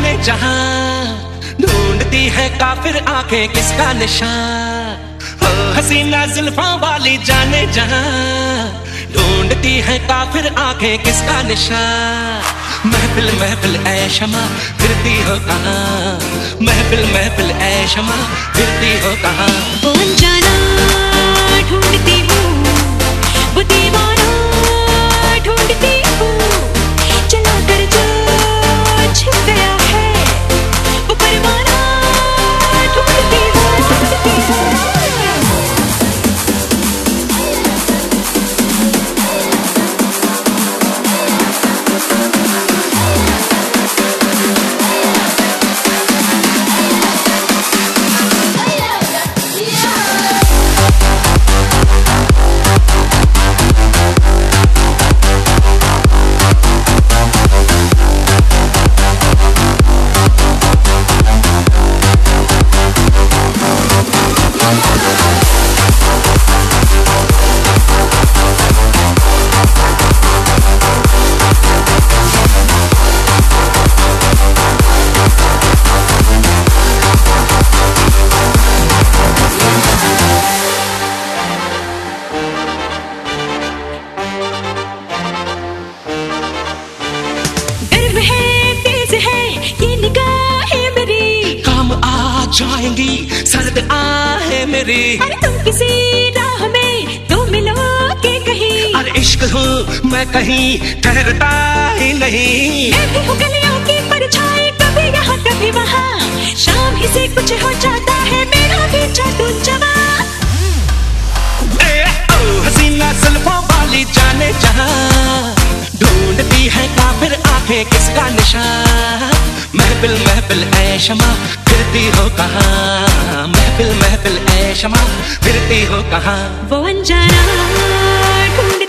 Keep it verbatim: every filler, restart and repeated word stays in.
जाने जहां, ढूंढती है काफिर आंखें किसका निशान। ओ हसीना जुल्फों वाली जाने जहां, ढूंढती है काफिर आंखें किसका निशान। महफिल महफिल ऐ शमा फिरती हो कहाँ, महफिल महफिल ऐ शमा फिरती हो कहाँ। वो अनजाना ढूंढती हूँ, वो दीवाना ढूंढती हूँ, चला कर जो छिप गया है वो परवाना ढूंढती हूँ, ढूंढती हूँ। जाएंगी सर्द आहें मेरी, अरे तुम किसी राह में तो मिलोगे कहीं। अरे इश्क हूँ मैं कहीं ठहरता ही नहीं। मैं भी हूँ गलियों की परछाई, कभी यहाँ कभी वहाँ, शाम ही से कुछ हो जाता है मेरा भी जादू जवां। ओ हसीना जुल्फों वाली जाने जहां, ढूंढती है काफिर आंखें किसका निशान। महफिल महफिल ऐ शमा फिरती हो कहाँ, महफिल महफिल ऐ शमा फिरती हो कहाँ। वो अनजाना ढूंढ